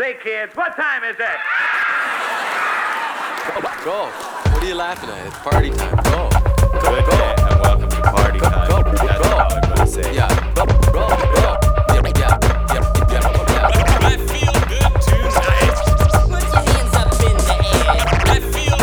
Say, kids, what time is it? Go. What are you laughing at? It's party time. Go. Good day, and welcome to party time. Go. That's how I'm gonna say it. Yeah. Go. Yeah. I feel good tonight. Put your hands up in the air. I feel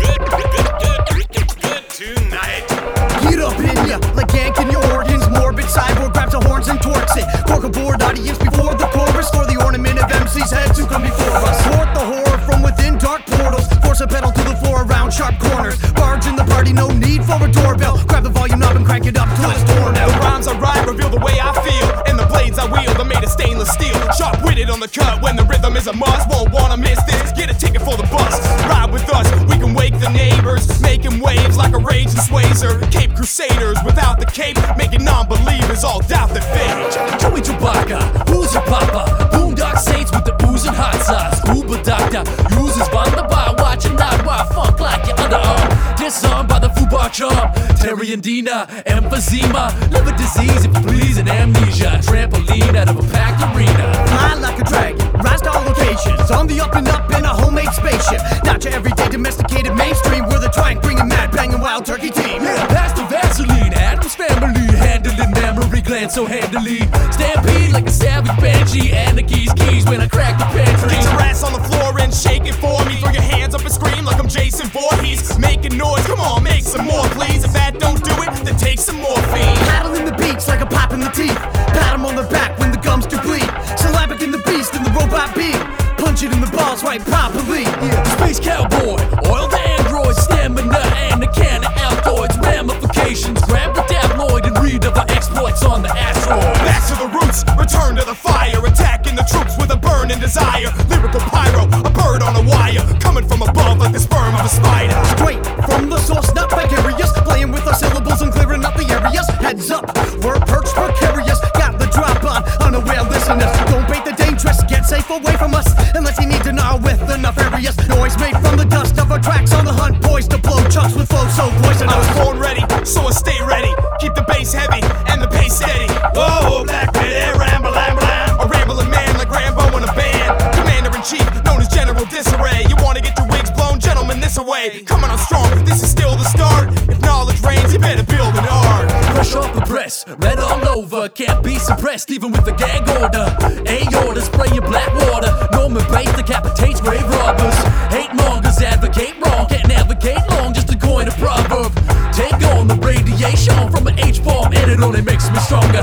good tonight. Get up in ya, like yanking your organs. Morbid cyborg grabs the horns and torques it. Cork a bored audience before the chorus. For the ornament of MC's heads who come before us. Thwart the horror from within dark portals. Force a pedal to the floor around sharp corners. Barge in the party, no need for a doorbell. Grab the volume knob and crank it up till it's torn out. The rhymes I write reveal the way I feel, and the blades I wield are made of stainless steel. Sharp-witted on the cut when the rhythm is a must. Won't wanna miss this, get a ticket for the bus. Ride with us, we can wake the neighbors, making waves like a raging swazer. Cape Crusaders without the cape, making non-believers all doubt their fate. Joey Chewbacca, who's your papa? Boondock Saints with the booze and hot sauce. Scuba Doctor uses Wunderbar, watching out while funk like your underarm. Disarmed by the Fubar charm. Terry and Dina, emphysema, liver disease if you please, and amnesia. Trampoline out of a packed arena. Fly like a dragon, rise to all locations. On the up and up in a homemade spaceship. Not your everyday domesticated mainstream. We're the twang bringing mad banging wild turkey team. Yeah, pass the Vaseline, Adam's family, handling memory glands so handily. Stampede like a savage banshee, and the keys when I crack the pantry. Get your ass on the floor and shake it for me. Throw your hands up and scream like I'm Jason Voorhees. Making noise, come on, make some more please. If that don't do it, then take some morphine. Paddling the beats like a pop in the teeth. Pat him on the back when the gums do bleed. Syllabic in the beast and the robot beat. Punch it in the balls right properly. Yeah, the space cowboy, oil the android, stamina and a can of Altoids. Ramifications, grab the tabloid and read of our exploits on the asteroid. Back to the roots, return to the fire. Attacking the troops with a burning desire. Lyrical pyro, a bird on a wire. Coming from above like the sperm of a spider. Straight from the source, not vicarious. Playing with our syllables and clearing up the areas. Heads up, we're perched precarious. Got the drop on unaware listeners. Don't bait the dangerous, get safe away from us. Unless you need to know with enough areas. Noise made from the dust of our tracks on the hunt. Poised to blow chucks with flow so poisonous. I was born ready, so I stay ready. Keep the bass heavy and the pace steady. Whoa, Black Lady, ramble, ramble, ramble. A rambling man like Rambo in a band. Commander-in-chief, known as General Disarray. You wanna get your wigs blown, gentlemen, this away. Coming on strong, this is still the start. If knowledge reigns, you better build an art. Fresh off the press, red all over, can't be suppressed even with the gag order. A-order, spraying black water. Norman Bates decapitates grave robbers. Hate mongers advocate wrong, can't navigate long just to coin a proverb. Take on the radiation from an H-bomb, and it only makes me stronger.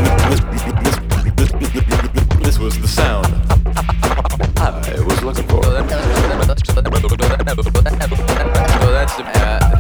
This was the sound I was looking for. So that's